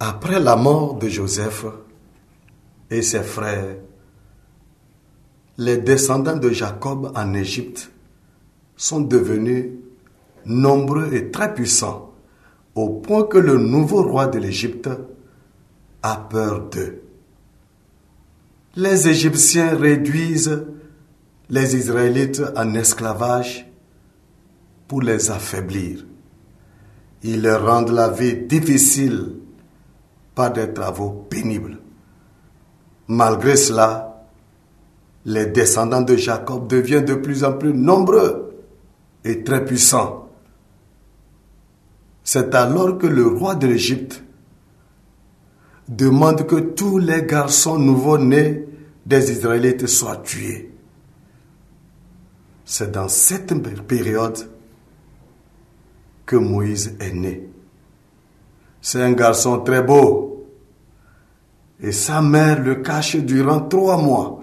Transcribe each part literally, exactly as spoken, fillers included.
Après la mort de Joseph et ses frères, les descendants de Jacob en Égypte sont devenus nombreux et très puissants, au point que le nouveau roi de l'Égypte a peur d'eux. Les Égyptiens réduisent les Israélites en esclavage pour les affaiblir. Ils leur rendent la vie difficile par des travaux pénibles. Malgré cela, les descendants de Jacob deviennent de plus en plus nombreux et très puissants. C'est alors que le roi de l'Égypte demande que tous les garçons nouveau-nés des Israélites soient tués. C'est dans cette période que Moïse est né. C'est un garçon très beau et sa mère le cache durant trois mois.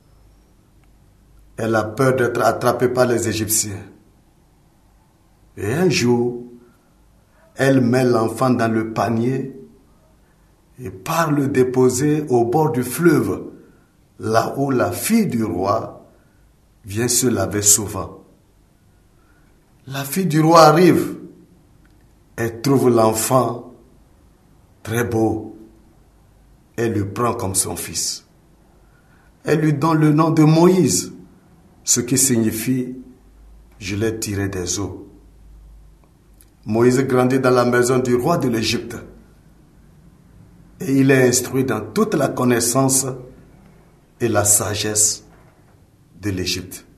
Elle a peur d'être attrapée par les Égyptiens. Et un jour, elle met l'enfant dans le panier et part le déposer au bord du fleuve, là où la fille du roi vient se laver souvent. La fille du roi arrive. Elle trouve l'enfant très beau. Elle le prend comme son fils. Elle lui donne le nom de Moïse, ce qui signifie « je l'ai tiré des eaux ». Moïse grandit dans la maison du roi de l'Égypte et il est instruit dans toute la connaissance et la sagesse de l'Égypte.